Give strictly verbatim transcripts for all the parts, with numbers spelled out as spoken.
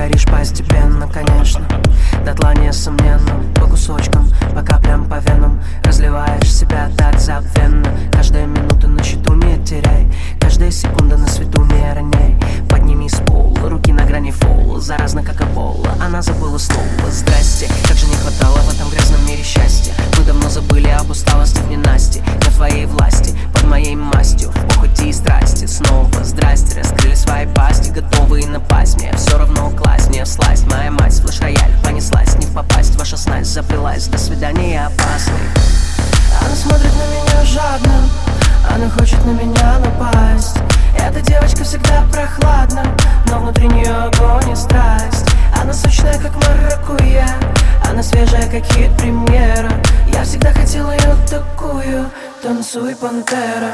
горишь постепенно, конечно. Дотла несомненно, по кусочкам, по каплям, по венам. Разливаешь себя так забвенно. Каждая минута на счету не теряй, каждая секунда на свету не роняй. Подними с пола, руки на грани фола, заразно как эбола, она забыла снова. Здрасте, как же не хватало в этом грязном мире счастья. Мы давно забыли об усталости в ненастье. На твоей власти, под моей мастью, в похоти и страсти. Снова здрасте, раскрыли свои пасти, готовые напасть. Мне все равно класть, не всласть. Моя мать, флеш-рояль, понеслась, не в попасть. Ваша снасть заплелась, до свидания, опасный. Она смотрит на меня жадно, она хочет на меня напасть. Эта девочка всегда прохладна, но внутри нее огонь и страсть. Она сочная, как маракуйя, она свежая, как хит-премьера. Я всегда хотел ее такую, танцуй, пантера.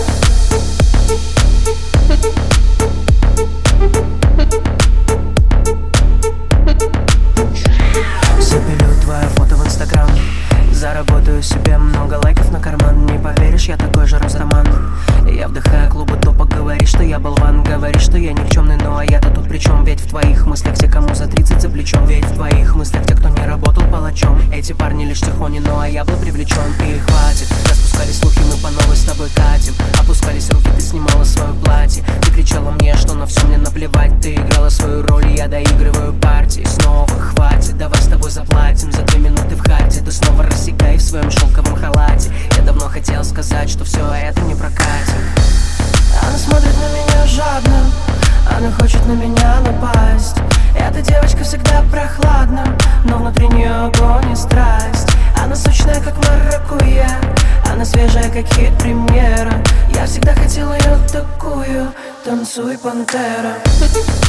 Запилю твое фото в инстаграм, заработаю себе много лайков на карман. Не поверишь, я такой же растаман. Я вдыхаю клубы топа, говоришь, что я болван. Говоришь, что я никчемный, ну а я-то тут при чем? Ведь в твоих мыслях те, кому за тридцать за плечом. Ведь в твоих мыслях те, кто не работал палачом. Эти парни лишь тихони, ну а я был привлечен. И хватит, распускались слухи, мы по новой с тобой катим. Опускались руки, ты снимала свое платье. Ты кричала мне, что на все мне наплевать. Ты играла свою роль, и я доигрываю партии. Снова хватит, давай с тобой заплатим. За две минуты в хате ты снова рассекай в своем шелковом халате. Я давно хотел сказать, что все это не прокатит. Она смотрит на меня жадно, она хочет на меня напасть. Эта девочка всегда прохладна, но внутри нее огонь и страсть. Она сочная, как маракуйя, она свежая, как хит-премьера. Я всегда хотел ее такую, танцуй, пантера.